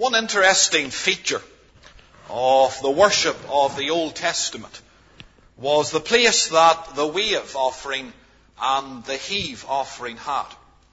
One interesting feature of the worship of the Old Testament was the place that the wave offering and the heave offering had.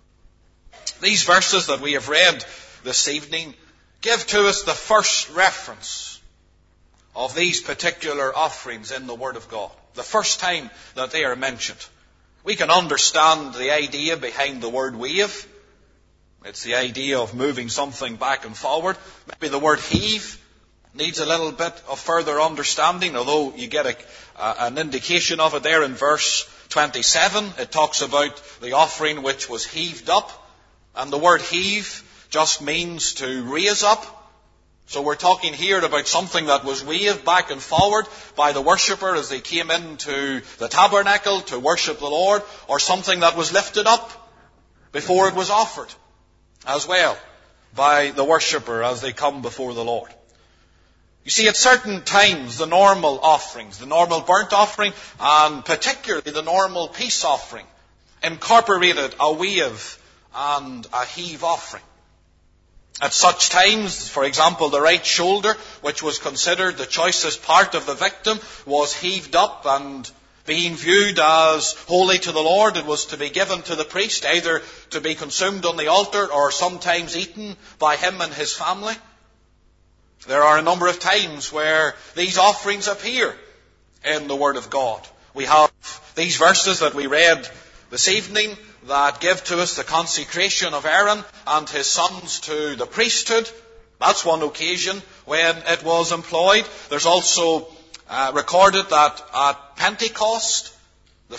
These verses that we have read this evening give to us the first reference of these particular offerings in the Word of God. The first time that they are mentioned. We can understand the idea behind the word wave. It's the idea of moving something back and forward. Maybe the word heave needs a little bit of further understanding, although you get an indication of it there in verse 27. It talks about the offering which was heaved up. And the word heave just means to raise up. So we're talking here about something that was waved back and forward by the worshipper as they came into the tabernacle to worship the Lord, or something that was lifted up before it was offered as well by the worshipper as they come before the Lord. You see, at certain times, the normal offerings, the normal burnt offering, and particularly the normal peace offering, incorporated a wave and a heave offering. At such times, for example, the right shoulder, which was considered the choicest part of the victim, was heaved up and being viewed as holy to the Lord, it was to be given to the priest, either to be consumed on the altar or sometimes eaten by him and his family. There are a number of times where these offerings appear in the Word of God. We have these verses that we read this evening that give to us the consecration of Aaron and his sons to the priesthood. That's one occasion when it was employed. There's also recorded that at Pentecost, the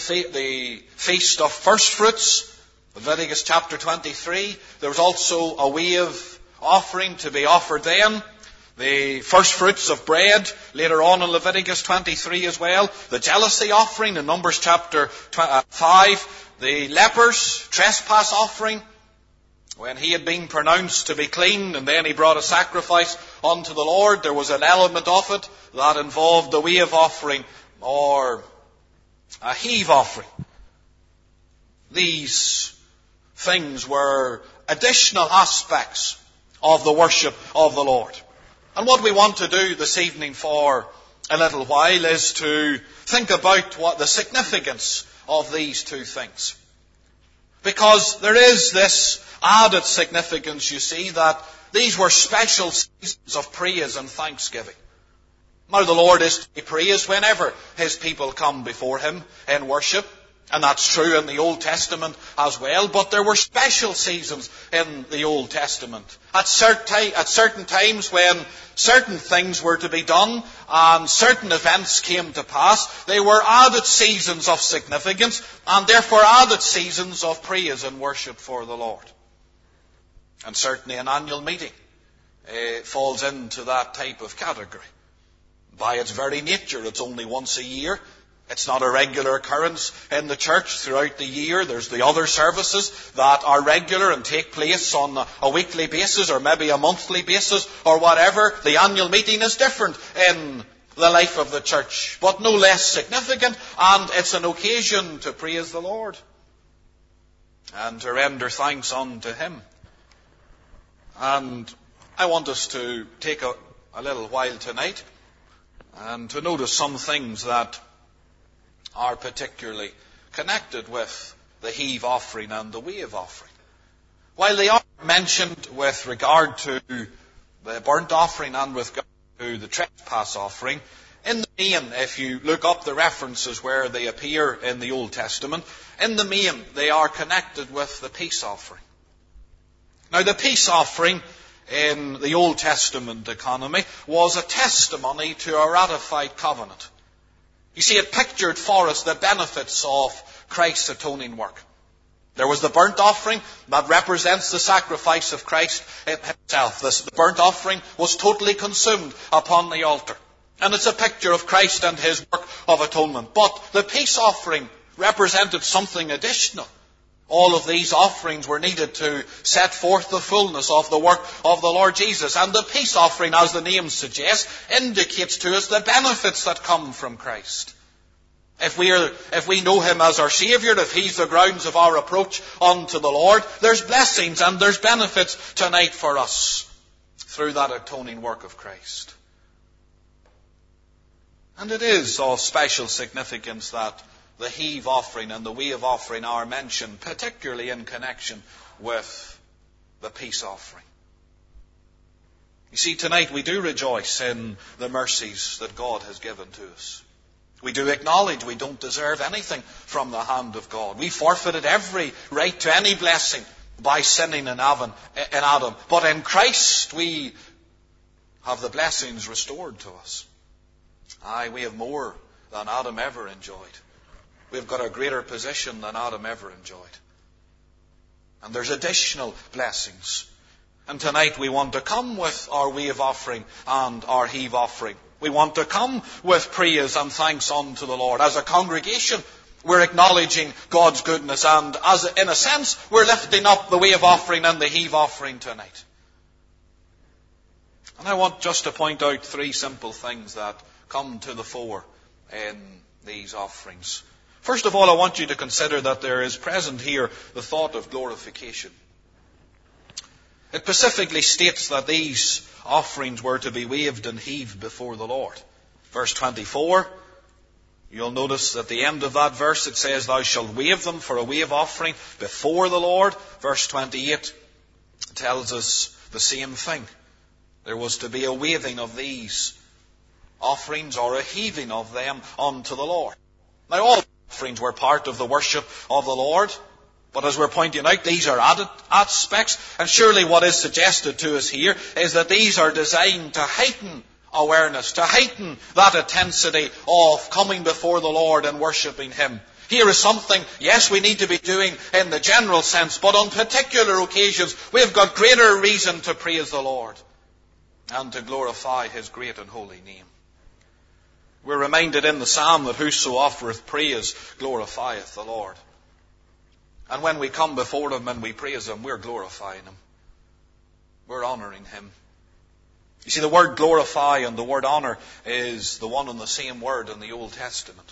feast of first fruits, Leviticus chapter 23, there was also a wave offering to be offered then. The first fruits of bread, later on in Leviticus 23 as well. The jealousy offering in Numbers chapter 5. The leper's trespass offering, when he had been pronounced to be clean and then he brought a sacrifice unto the Lord, there was an element of it that involved the wave offering or a heave offering. These things were additional aspects of the worship of the Lord. And what we want to do this evening for a little while is to think about what the significance of these two things. Because there is this added significance, you see, that these were special seasons of praise and thanksgiving. Now the Lord is to be praised whenever His people come before Him in worship. And that's true in the Old Testament as well. But there were special seasons in the Old Testament. At certain times when certain things were to be done and certain events came to pass, they were added seasons of significance and therefore added seasons of praise and worship for the Lord. And certainly an annual meeting falls into that type of category. By its very nature, it's only once a year. It's not a regular occurrence in the church throughout the year. There's the other services that are regular and take place on a weekly basis or maybe a monthly basis or whatever. The annual meeting is different in the life of the church, but no less significant, and it's an occasion to praise the Lord and to render thanks unto Him. And I want us to take a little while tonight and to notice some things that are particularly connected with the heave offering and the wave offering. While they are mentioned with regard to the burnt offering and with regard to the trespass offering, in the main, if you look up the references where they appear in the Old Testament, in the main they are connected with the peace offering. Now the peace offering in the Old Testament economy was a testimony to a ratified covenant. You see, it pictured for us the benefits of Christ's atoning work. There was the burnt offering that represents the sacrifice of Christ himself. The burnt offering was totally consumed upon the altar. And it's a picture of Christ and his work of atonement. But the peace offering represented something additional. All of these offerings were needed to set forth the fullness of the work of the Lord Jesus. And the peace offering, as the name suggests, indicates to us the benefits that come from Christ. If we know Him as our Saviour, if He's the grounds of our approach unto the Lord, there's blessings and there's benefits tonight for us through that atoning work of Christ. And it is of special significance that the heave offering and the wave offering are mentioned, particularly in connection with the peace offering. You see, tonight we do rejoice in the mercies that God has given to us. We do acknowledge we don't deserve anything from the hand of God. We forfeited every right to any blessing by sinning in Adam. But in Christ we have the blessings restored to us. Aye, we have more than Adam ever enjoyed. We've got a greater position than Adam ever enjoyed. And there's additional blessings. And tonight we want to come with our wave offering and our heave offering. We want to come with praise and thanks unto the Lord. As a congregation, we're acknowledging God's goodness, and as in a sense, we're lifting up the wave offering and the heave offering tonight. And I want just to point out three simple things that come to the fore in these offerings. First of all, I want you to consider that there is present here the thought of glorification. It specifically states that these offerings were to be waved and heaved before the Lord. Verse 24, you'll notice at the end of that verse it says, thou shalt wave them for a wave offering before the Lord. Verse 28 tells us the same thing. There was to be a waving of these offerings or a heaving of them unto the Lord. Now all offerings were part of the worship of the Lord. But as we're pointing out, these are added aspects. And surely what is suggested to us here is that these are designed to heighten awareness, to heighten that intensity of coming before the Lord and worshipping Him. Here is something, yes, we need to be doing in the general sense, but on particular occasions, we've got greater reason to praise the Lord and to glorify His great and holy name. We're reminded in the psalm that whoso offereth praise glorifieth the Lord. And when we come before Him and we praise Him, we're glorifying Him. We're honouring Him. You see, the word glorify and the word honour is the one and the same word in the Old Testament.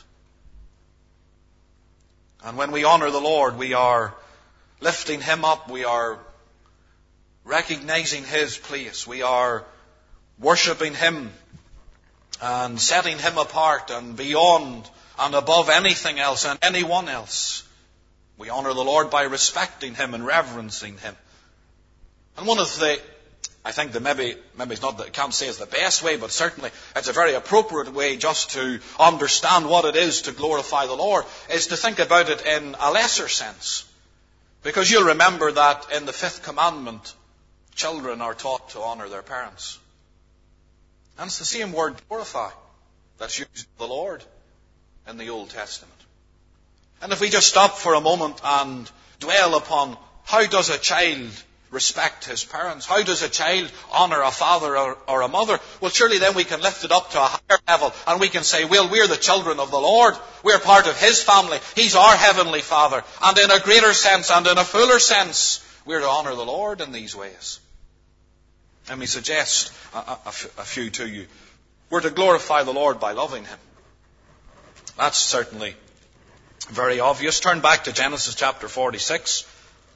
And when we honour the Lord, we are lifting Him up. We are recognising His place. We are worshipping Him and setting Him apart and beyond and above anything else and anyone else. We honour the Lord by respecting Him and reverencing Him. And one of the, I think that maybe it's not that I can't say it's the best way, but certainly it's a very appropriate way just to understand what it is to glorify the Lord, is to think about it in a lesser sense. Because you'll remember that in the 5th commandment, children are taught to honour their parents. And it's the same word, glorify, that's used for the Lord in the Old Testament. And if we just stop for a moment and dwell upon how does a child respect his parents, how does a child honour a father or a mother, well, surely then we can lift it up to a higher level and we can say, well, we're the children of the Lord. We're part of His family. He's our Heavenly Father. And in a greater sense and in a fuller sense, we're to honour the Lord in these ways. Let me suggest a few to you. We're to glorify the Lord by loving Him. That's certainly very obvious. Turn back to Genesis chapter 46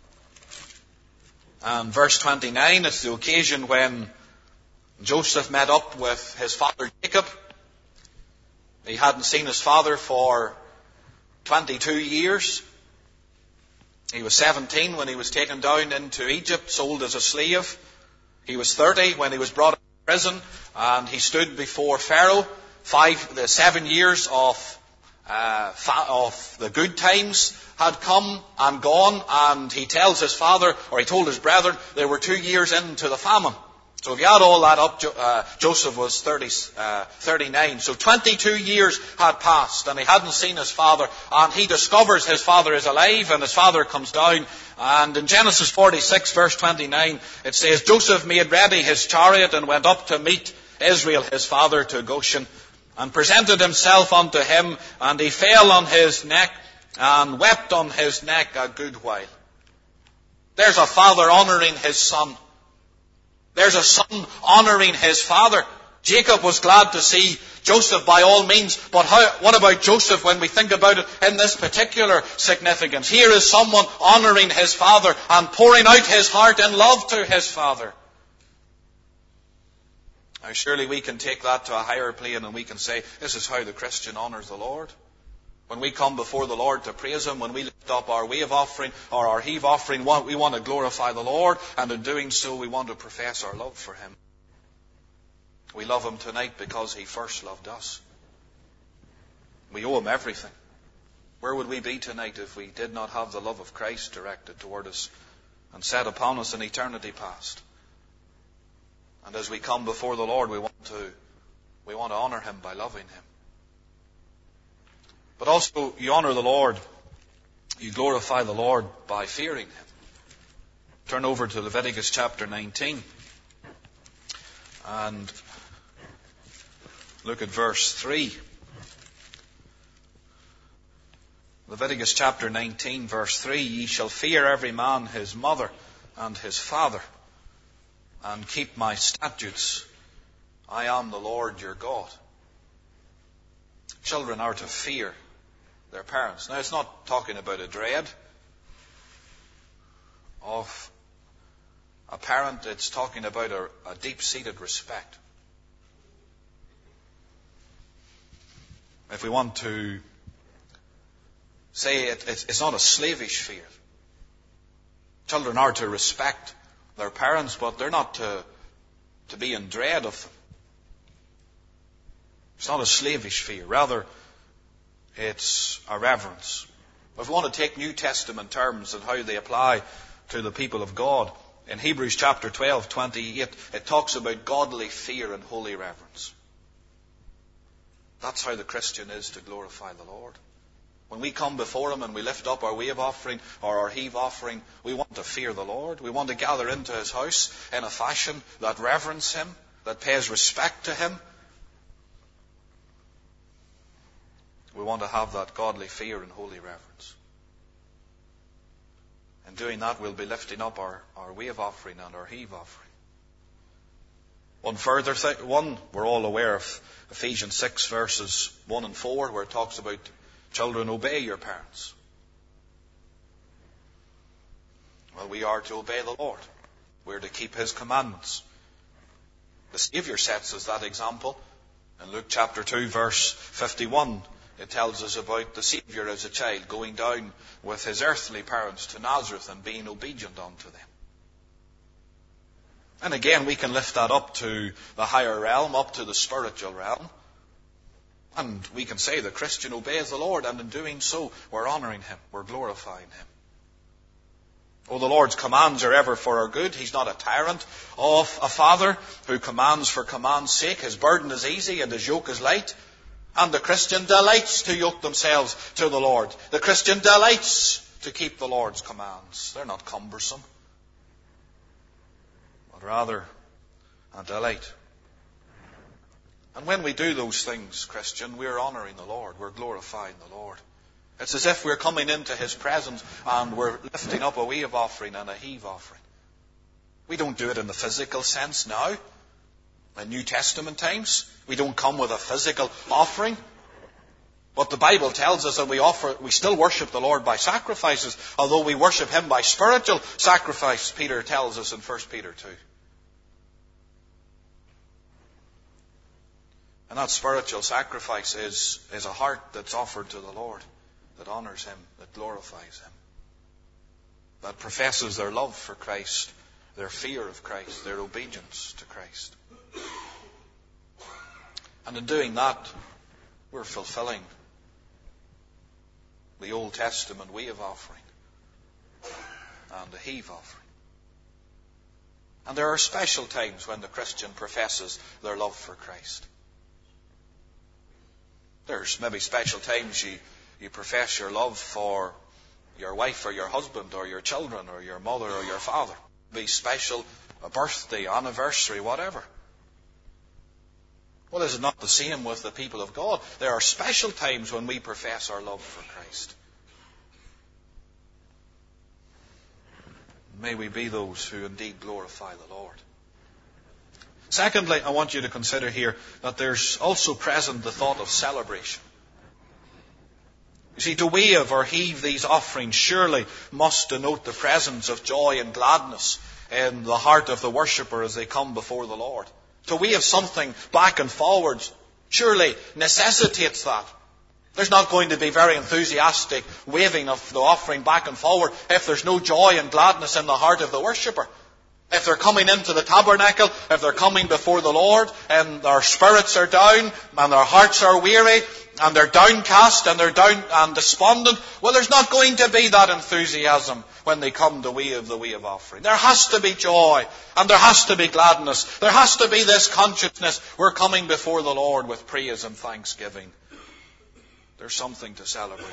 and verse 29. It's the occasion when Joseph met up with his father Jacob. He hadn't seen his father for 22 years. He was 17 when he was taken down into Egypt, sold as a slave. He was 30 when he was brought into prison, and he stood before Pharaoh. 7 years of the good times had come and gone, and he tells his father, or he told his brethren, they were 2 years into the famine. So if you add all that up, Joseph was 39. So 22 years had passed, and he hadn't seen his father, and he discovers his father is alive, and his father comes down. And in Genesis 46, verse 29, it says, Joseph made ready his chariot and went up to meet Israel, his father, to Goshen, and presented himself unto him, and he fell on his neck and wept on his neck a good while. There's a father honouring his son. There's a son honouring his father. Jacob was glad to see Joseph by all means, but what about Joseph when we think about it in this particular significance? Here is someone honouring his father and pouring out his heart in love to his father. Now surely we can take that to a higher plane and we can say, this is how the Christian honours the Lord. When we come before the Lord to praise Him, when we lift up our wave offering or our heave offering, we want to glorify the Lord, and in doing so we want to profess our love for Him. We love Him tonight because He first loved us. We owe Him everything. Where would we be tonight if we did not have the love of Christ directed toward us and set upon us in eternity past? And as we come before the Lord, we want to honour Him by loving Him. But also, you honour the Lord, you glorify the Lord by fearing Him. Turn over to Leviticus chapter 19 and look at verse 3. Leviticus chapter 19, verse 3, ye shall fear every man his mother and his father, and keep my statutes. I am the Lord your God. Children are to fear their parents. Now, it's not talking about a dread of a parent. It's talking about a deep-seated respect. If we want to say it's not a slavish fear. Children are to respect their parents, but they're not to be in dread of them. It's not a slavish fear. Rather, it's a reverence. If we want to take New Testament terms and how they apply to the people of God, in Hebrews chapter 12, 28, it talks about godly fear and holy reverence. That's how the Christian is to glorify the Lord. When we come before Him and we lift up our wave offering or our heave offering, we want to fear the Lord. We want to gather into His house in a fashion that reverence Him, that pays respect to Him. We want to have that godly fear and holy reverence. In doing that, we'll be lifting up our wave offering and our heave offering. One further thing, we're all aware of Ephesians 6 verses 1 and 4, where it talks about children, obey your parents. Well, we are to obey the Lord. We're to keep His commandments. The Saviour sets us that example. In Luke chapter 2 verse 51, it tells us about the Saviour as a child going down with His earthly parents to Nazareth and being obedient unto them. And again, we can lift that up to the higher realm, up to the spiritual realm. And we can say the Christian obeys the Lord, and in doing so, we're honouring Him, we're glorifying Him. Oh, the Lord's commands are ever for our good. He's not a tyrant of a father who commands for command's sake. His burden is easy and His yoke is light. And the Christian delights to yoke themselves to the Lord. The Christian delights to keep the Lord's commands. They're not cumbersome, but rather a delight. And when we do those things, Christian, we're honouring the Lord. We're glorifying the Lord. It's as if we're coming into His presence and we're lifting up a wave offering and a heave offering. We don't do it in the physical sense now. In New Testament times, we don't come with a physical offering. But the Bible tells us that we still worship the Lord by sacrifices, although we worship Him by spiritual sacrifice, Peter tells us in 1 Peter 2. And that spiritual sacrifice is a heart that's offered to the Lord, that honours Him, that glorifies Him, that professes their love for Christ, their fear of Christ, their obedience to Christ. And in doing that, we're fulfilling the Old Testament wave offering and the heave offering. And there are special times when the Christian professes their love for Christ. There's maybe special times you profess your love for your wife or your husband or your children or your mother or your father. Be special, a birthday, anniversary, whatever. Well, is it not the same with the people of God? There are special times when we profess our love for Christ. May we be those who indeed glorify the Lord. Secondly, I want you to consider here that there's also present the thought of celebration. You see, to wave or heave these offerings surely must denote the presence of joy and gladness in the heart of the worshipper as they come before the Lord. To wave something back and forwards surely necessitates that. There's not going to be very enthusiastic waving of the offering back and forward if there's no joy and gladness in the heart of the worshipper. If they're coming into the tabernacle, if they're coming before the Lord, and their spirits are down, and their hearts are weary, and they're downcast, and they're down and despondent, well, there's not going to be that enthusiasm when they come to wave the wave offering. There has to be joy, and there has to be gladness. There has to be this consciousness, we're coming before the Lord with praise and thanksgiving. There's something to celebrate.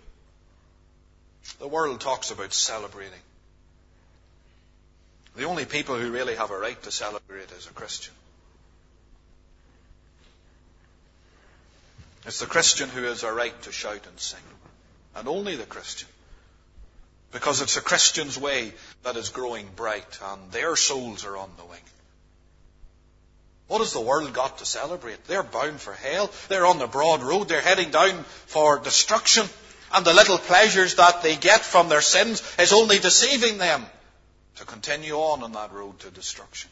The world talks about celebrating. The only people who really have a right to celebrate is a Christian. It's the Christian who has a right to shout and sing. And only the Christian. Because it's a Christian's way that is growing bright, and their souls are on the wing. What has the world got to celebrate? They're bound for hell. They're on the broad road. They're heading down for destruction. And the little pleasures that they get from their sins is only deceiving them to continue on that road to destruction.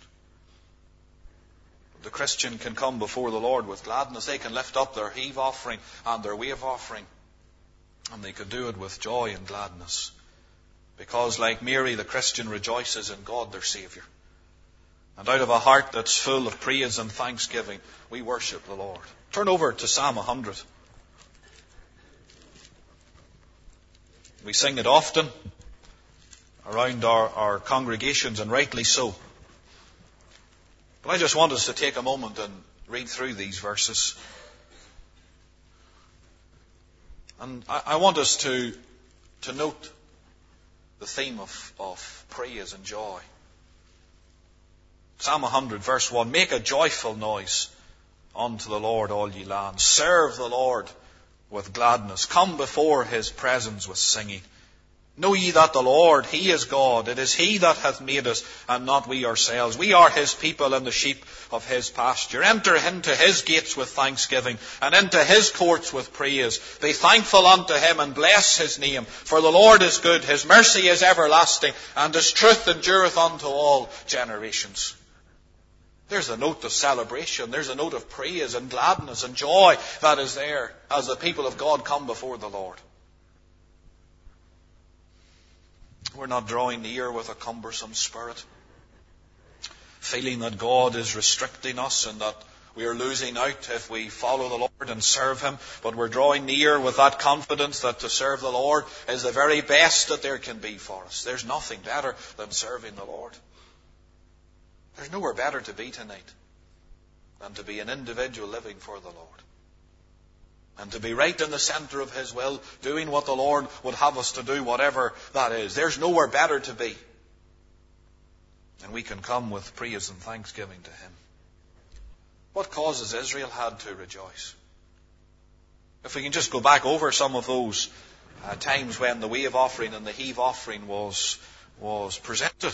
The Christian can come before the Lord with gladness. They can lift up their heave offering and their wave offering. And they can do it with joy and gladness. Because like Mary, the Christian rejoices in God, their Saviour. And out of a heart that's full of praise and thanksgiving, we worship the Lord. Turn over to Psalm 100. We sing it often around our congregations, and rightly so. But I just want us to take a moment and read through these verses. And I want us to note the theme of praise and joy. Psalm 100, verse 1. Make a joyful noise unto the Lord, all ye lands. Serve the Lord with gladness. Come before his presence with singing. Know ye that the Lord, he is God. It is he that hath made us, and not we ourselves. We are his people and the sheep of his pasture. Enter into his gates with thanksgiving, and into his courts with praise. Be thankful unto him, and bless his name. For the Lord is good, his mercy is everlasting, and his truth endureth unto all generations. There's a note of celebration. There's a note of praise and gladness and joy that is there as the people of God come before the Lord. We're not drawing near with a cumbersome spirit, feeling that God is restricting us and that we are losing out if we follow the Lord and serve him. But we're drawing near with that confidence that to serve the Lord is the very best that there can be for us. There's nothing better than serving the Lord. There's nowhere better to be tonight than to be an individual living for the Lord. And to be right in the centre of his will, doing what the Lord would have us to do, whatever that is. There's nowhere better to be. And we can come with praise and thanksgiving to him. What causes Israel had to rejoice? If we can just go back over some of those times when the wave offering and the heave offering was presented.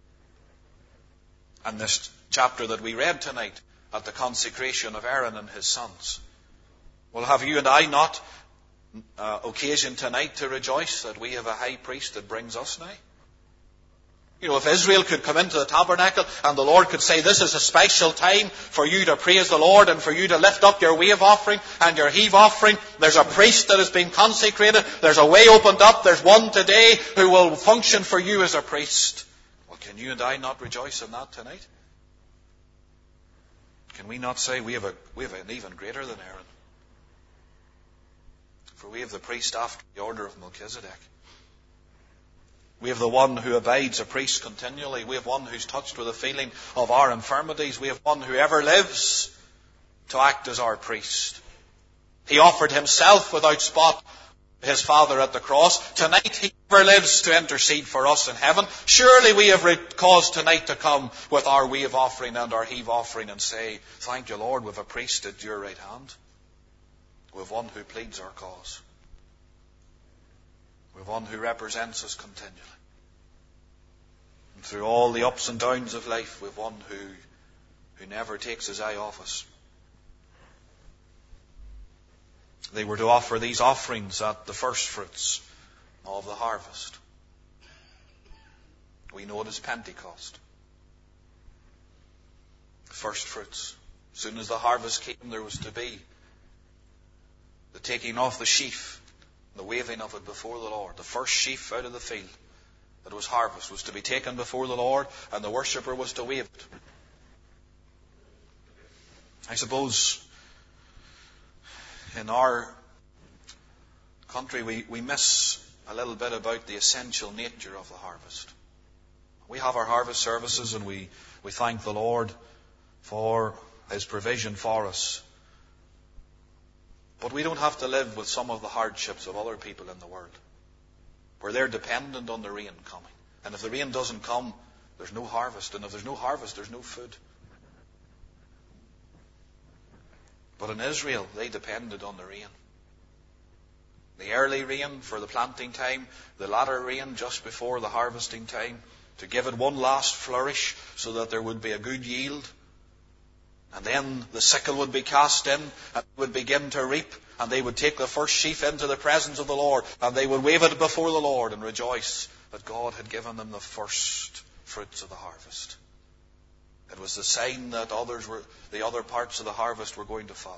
And this chapter that we read tonight at the consecration of Aaron and his sons. Well, have you and I not occasion tonight to rejoice that we have a high priest that brings us nigh? You know, if Israel could come into the tabernacle and the Lord could say, this is a special time for you to praise the Lord and for you to lift up your wave offering and your heave offering. There's a priest that has been consecrated. There's a way opened up. There's one today who will function for you as a priest. Well, can you and I not rejoice in that tonight? Can we not say we have an even greater than Aaron? For we have the priest after the order of Melchizedek. We have the one who abides a priest continually. We have one who's touched with a feeling of our infirmities. We have one who ever lives to act as our priest. He offered himself without spot to his Father at the cross. Tonight he ever lives to intercede for us in heaven. Surely we have cause tonight to come with our wave offering and our heave offering and say, thank you, Lord, we have a priest at your right hand. We have one who pleads our cause. We have one who represents us continually. And through all the ups and downs of life, we have one who never takes his eye off us. They were to offer these offerings at the first fruits of the harvest. We know it as Pentecost. First fruits. As soon as the harvest came, there was to be the taking off the sheaf, the waving of it before the Lord. The first sheaf out of the field that was harvest was to be taken before the Lord, and the worshipper was to wave it. I suppose in our country we miss a little bit about the essential nature of the harvest. We have our harvest services, and we thank the Lord for His provision for us. But we don't have to live with some of the hardships of other people in the world, where they're dependent on the rain coming. And if the rain doesn't come, there's no harvest. And if there's no harvest, there's no food. But in Israel, they depended on the rain. The early rain for the planting time, the latter rain just before the harvesting time, to give it one last flourish so that there would be a good yield. And then the sickle would be cast in, and would begin to reap, and they would take the first sheaf into the presence of the Lord, and they would wave it before the Lord and rejoice that God had given them the first fruits of the harvest. It was the sign that the other parts of the harvest were going to follow.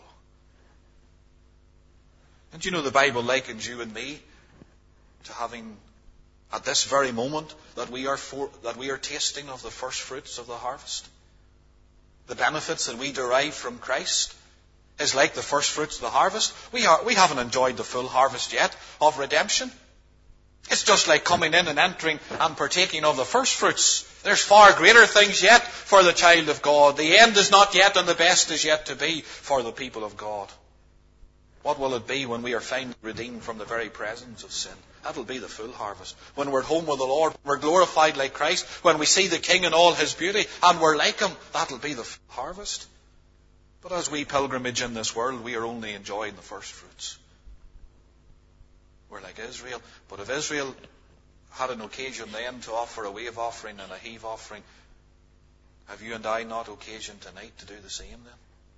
And you know, the Bible likens you and me to having, at this very moment, that we are tasting of the first fruits of the harvest. The benefits that we derive from Christ is like the first fruits of the harvest. We haven't enjoyed the full harvest yet of redemption. It's just like coming in and entering and partaking of the first fruits. There's far greater things yet for the child of God. The end is not yet, and the best is yet to be for the people of God. What will it be when we are finally redeemed from the very presence of sin? That'll be the full harvest. When we're at home with the Lord, we're glorified like Christ. When we see the King in all His beauty, and we're like Him, that'll be the full harvest. But as we pilgrimage in this world, we are only enjoying the first fruits. We're like Israel. But if Israel had an occasion then to offer a wave offering and a heave offering, have you and I not occasion tonight to do the same then?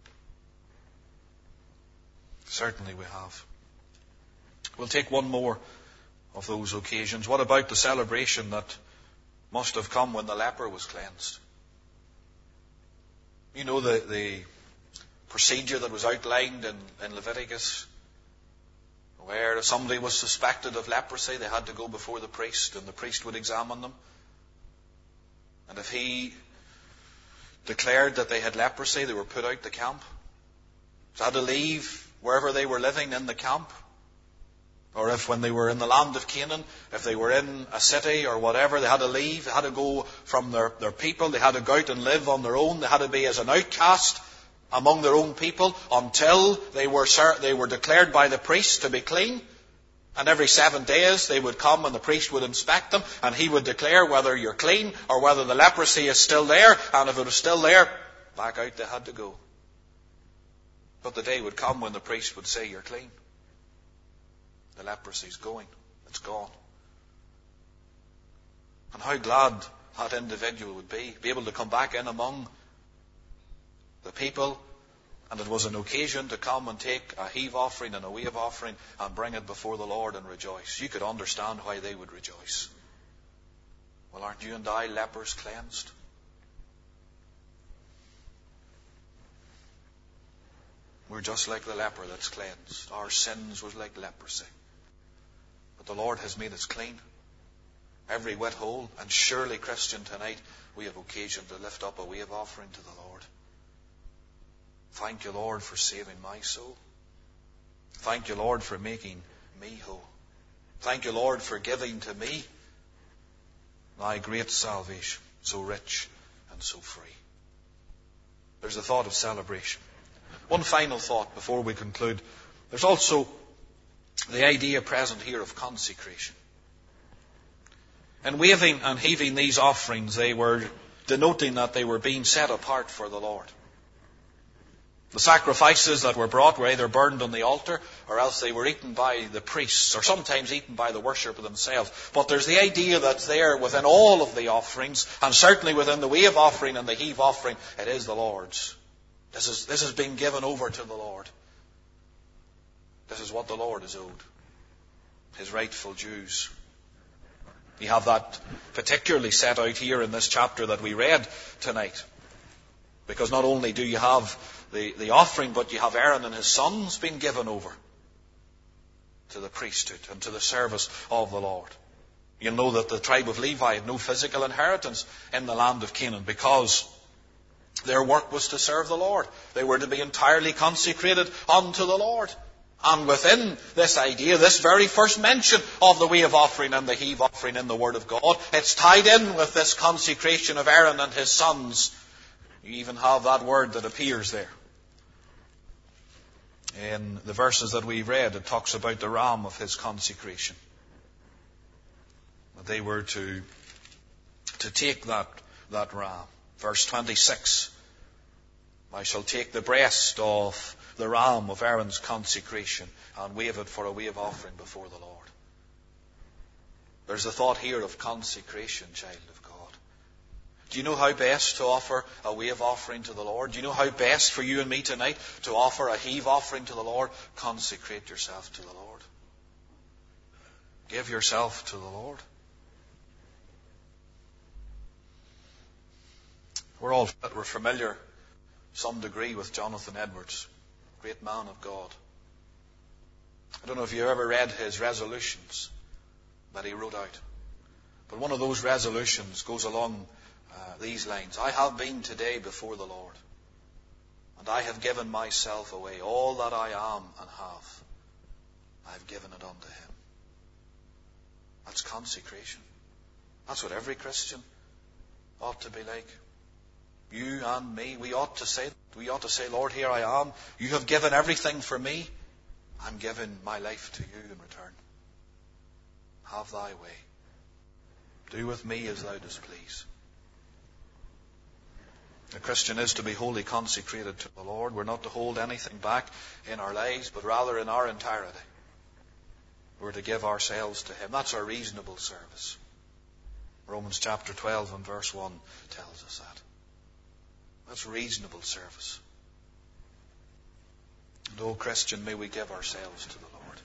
Certainly we have. We'll take one more of those occasions. What about the celebration that must have come when the leper was cleansed? You know the procedure that was outlined in Leviticus, where if somebody was suspected of leprosy, they had to go before the priest, and the priest would examine them. And if he declared that they had leprosy, they were put out the camp. They had to leave wherever they were living in the camp. Or if when they were in the land of Canaan, if they were in a city or whatever, they had to leave. They had to go from their people. They had to go out and live on their own. They had to be as an outcast among their own people until they were declared by the priest to be clean. And every 7 days they would come and the priest would inspect them, and he would declare whether you're clean or whether the leprosy is still there. And if it was still there, back out they had to go. But the day would come when the priest would say, you're clean. The leprosy's going. It's gone. And how glad that individual would be able to come back in among the people, and it was an occasion to come and take a heave offering and a wave offering and bring it before the Lord and rejoice. You could understand why they would rejoice. Well, aren't you and I lepers cleansed? We're just like the leper that's cleansed. Our sins was like leprosy. But the Lord has made us clean. Every whit whole. And surely, Christian, tonight we have occasion to lift up a wave offering to the Lord. Thank you, Lord, for saving my soul. Thank you, Lord, for making me whole. Thank you, Lord, for giving to me thy great salvation, so rich and so free. There's the thought of celebration. One final thought before we conclude. There's also the idea present here of consecration. In waving and heaving these offerings, they were denoting that they were being set apart for the Lord. The sacrifices that were brought were either burned on the altar, or else they were eaten by the priests, or sometimes eaten by the worshipper themselves. But there's the idea that's there within all of the offerings, and certainly within the wave offering and the heave offering, it is the Lord's. This has been given over to the Lord. This is what the Lord is owed. His rightful dues. We have that particularly set out here in this chapter that we read tonight. Because not only do you have the offering, but you have Aaron and his sons being given over to the priesthood and to the service of the Lord. You'll know that the tribe of Levi had no physical inheritance in the land of Canaan because their work was to serve the Lord. They were to be entirely consecrated unto the Lord. And within this idea, this very first mention of the wave offering and the heave offering in the Word of God, it's tied in with this consecration of Aaron and his sons. You even have that word that appears there. In the verses that we read, it talks about the ram of his consecration. They were to take that ram. Verse 26, I shall take the breast of the ram of Aaron's consecration and wave it for a wave offering before the Lord. There's the thought here of consecration, child of God. Do you know how best to offer a wave offering to the Lord? Do you know how best for you and me tonight to offer a heave offering to the Lord? Consecrate yourself to the Lord. Give yourself to the Lord. We're familiar, some degree, with Jonathan Edwards, great man of God. I don't know if you've ever read his resolutions that he wrote out. But one of those resolutions goes along these lines. I have been today before the Lord, and I have given myself away. All that I am and have, I have given it unto Him. That's consecration. That's what every Christian ought to be like. You and me, we ought to say, Lord, here I am. You have given everything for me. I'm giving my life to you in return. Have thy way. Do with me as thou dost please. A Christian is to be wholly consecrated to the Lord. We're not to hold anything back in our lives, but rather in our entirety. We're to give ourselves to Him. That's our reasonable service. Romans chapter 12 and verse 1 tells us that. That's reasonable service. And, oh Christian, may we give ourselves to the Lord.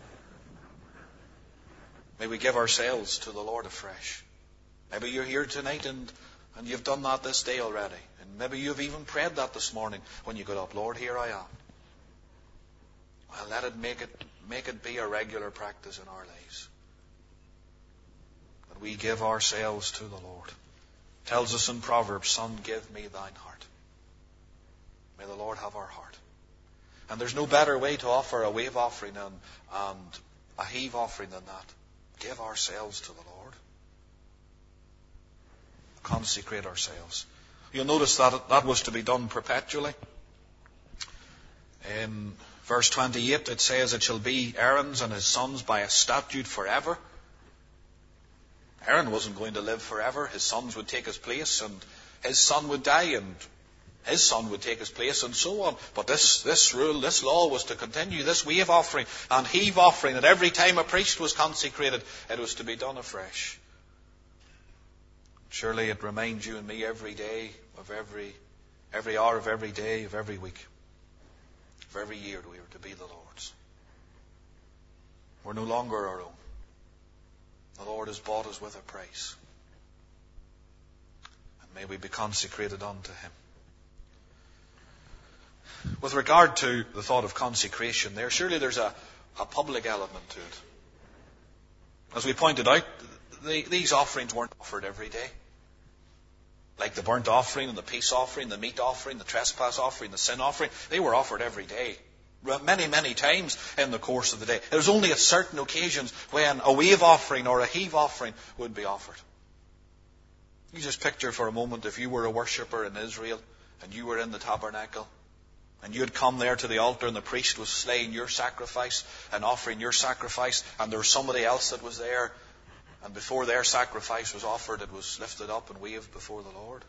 May we give ourselves to the Lord afresh. Maybe you're here tonight and you've done that this day already. And maybe you've even prayed that this morning when you got up. Lord, here I am. Well, let it make it be a regular practice in our lives. That we give ourselves to the Lord. It tells us in Proverbs, Son, give me thine heart. May the Lord have our heart. And there's no better way to offer a wave offering and a heave offering than that. Give ourselves to the Lord. Consecrate ourselves. You'll notice that was to be done perpetually. In verse 28 it says, it shall be Aaron's and his sons by a statute forever. Aaron wasn't going to live forever. His sons would take his place, and his son would die, and his son would take his place, and so on. But this rule, this law was to continue. This wave offering and heave offering, that every time a priest was consecrated, it was to be done afresh. Surely it reminds you and me every day of every hour of every day of every week, of every year we are to be the Lord's. We're no longer our own. The Lord has bought us with a price. And may we be consecrated unto Him. With regard to the thought of consecration there, surely there's a public element to it. As we pointed out, these offerings weren't offered every day. Like the burnt offering and the peace offering, the meat offering, the trespass offering, the sin offering, they were offered every day. Many, many times in the course of the day. There was only at certain occasions when a wave offering or a heave offering would be offered. You just picture for a moment if you were a worshipper in Israel and you were in the tabernacle and you had come there to the altar and the priest was slaying your sacrifice and offering your sacrifice, and there was somebody else that was there, and before their sacrifice was offered, it was lifted up and waved before the Lord.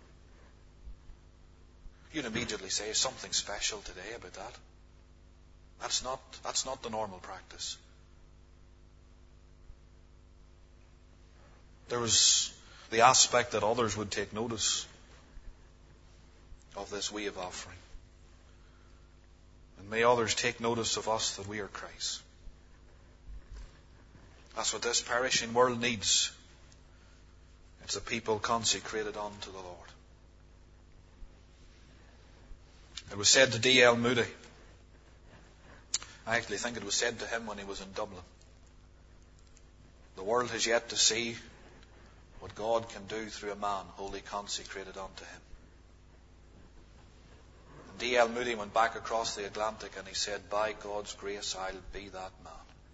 You'd immediately say, something special today about that. That's not the normal practice. There was the aspect that others would take notice of this wave offering. And may others take notice of us that we are Christ. That's what this perishing world needs. It's a people consecrated unto the Lord. It was said to D.L. Moody. I actually think it was said to him when he was in Dublin. The world has yet to see what God can do through a man wholly consecrated unto him. And D.L. Moody went back across the Atlantic and he said, by God's grace, I'll be that man.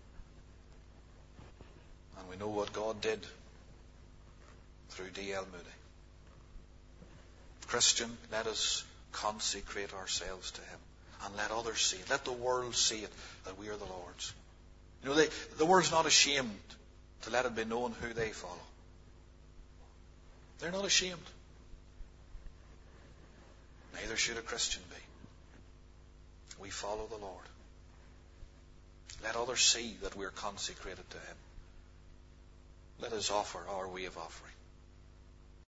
And we know what God did through D.L. Moody. Christian, let us consecrate ourselves to him and let others see it. Let the world see it, that we are the Lord's. You know, the world's not ashamed to let it be known who they follow. They're not ashamed. Neither should a Christian be. We follow the Lord. Let others see that we're consecrated to him. Let us offer our way of offering.